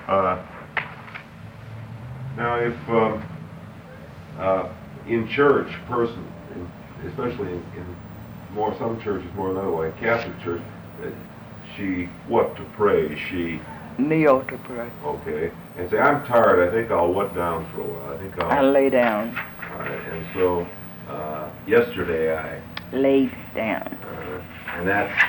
Uh, Now, if in church, especially in some churches more than other, like Catholic Church, what to pray? She kneel to pray. Okay, and say, I'm tired. I think I'll what down for a while. I think I'll lay down. All right, and so yesterday I laid down. And that's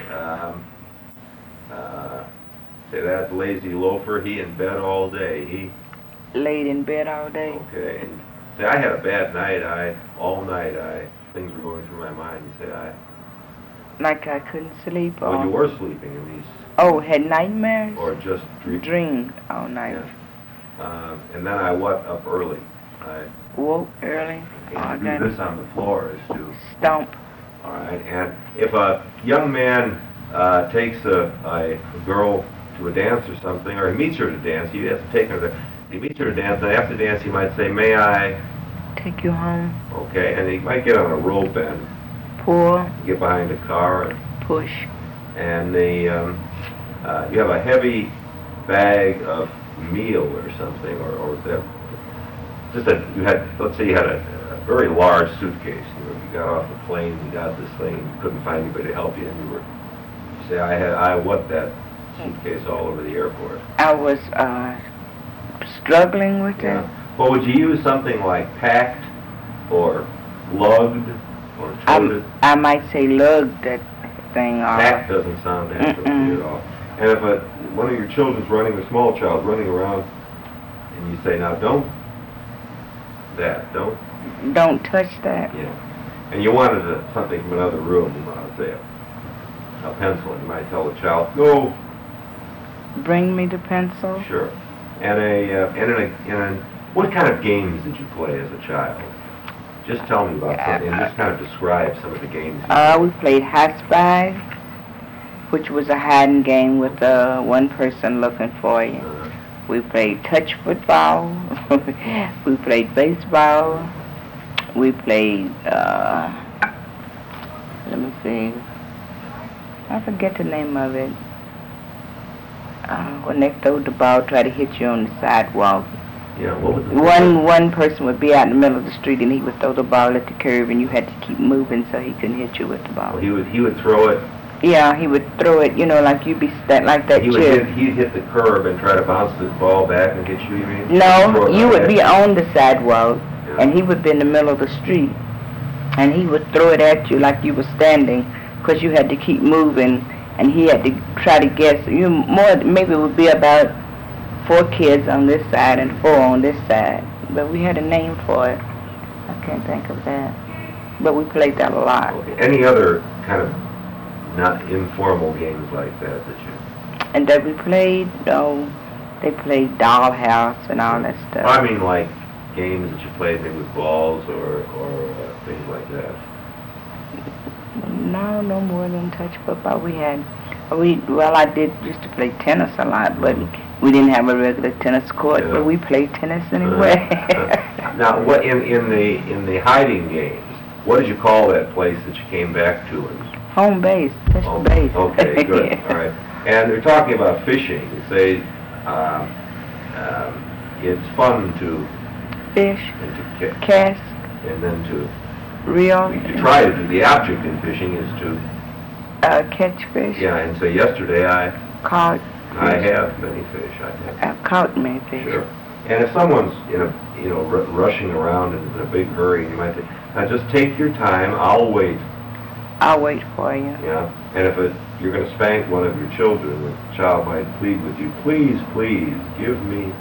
say that lazy loafer. He in bed all day. He laid in bed all day. Okay, and say I had a bad night. All night things were going through my mind. You say like I couldn't sleep. Well, you were sleeping in these. Oh, had nightmares? Or just dreamed all night. Yeah. And then I up early. I woke early. And to do this on the floor is to stomp. All right, and if a young man takes a girl to a dance or something, or he meets her to dance, he has to take her there. He meets her to dance, and after dance he might say, may I take you home? Okay, and he might get on a rope and pull, get behind a car and push. And you have a heavy bag of meal or something, or let's say you had a very large suitcase. You got off the plane, you got this thing, you couldn't find anybody to help you, and you say, that suitcase all over the airport. I was struggling with it. Well, would you use something like packed or lugged or toted? I might say lugged that thing off. Packed doesn't sound natural to you at all. And if one of your children's a small child running around, and you say, now don't touch that. Yeah. And you wanted something from another room, say a pencil, and you might tell the child, go. Bring me the pencil. Sure. And what kind of games did you play as a child? Just tell me about something, and just kind of describe some of the games. We played Hot Spy, which was a hiding game with one person looking for you. We played touch football. We played baseball. We played, let me see, I forget the name of it. When they throw the ball, try to hit you on the sidewalk. Yeah, what was the one person would be out in the middle of the street, and he would throw the ball at the curb, and you had to keep moving so he couldn't hit you with the ball. Well, he would throw it. Yeah, he would throw it, like you'd be like that. He'd hit the curb and try to bounce the ball back and hit you. You mean? No, you would be on the sidewalk, and he would be in the middle of the street, and he would throw it at you like you were standing, because you had to keep moving, and he had to try to guess. Maybe it would be about 4 kids on this side and 4 on this side, but we had a name for it. I can't think of that, but we played that a lot. Okay. Any other kind of not informal games like that you? And that we played, they played Dollhouse and all that stuff. I mean, like games that you played maybe with balls or things like that. No more than touch football. I did used to play tennis a lot, but we didn't have a regular tennis court, but we played tennis anyway. Now, what in the hiding games? What did you call that place that you came back to? Home base, special base. Okay, good. All right. And they're talking about fishing. You say it's fun to fish, and to cast, and then to reel. You try to do. The object in fishing is to catch fish. Yeah, and so yesterday I caught. I have many fish. I've caught many fish. Sure. And if someone's rushing around in a big hurry, you might say, now just take your time. I'll wait. I'll wait for you. Yeah. And if you're going to spank one of your children, the child might plead with you, please, please, give me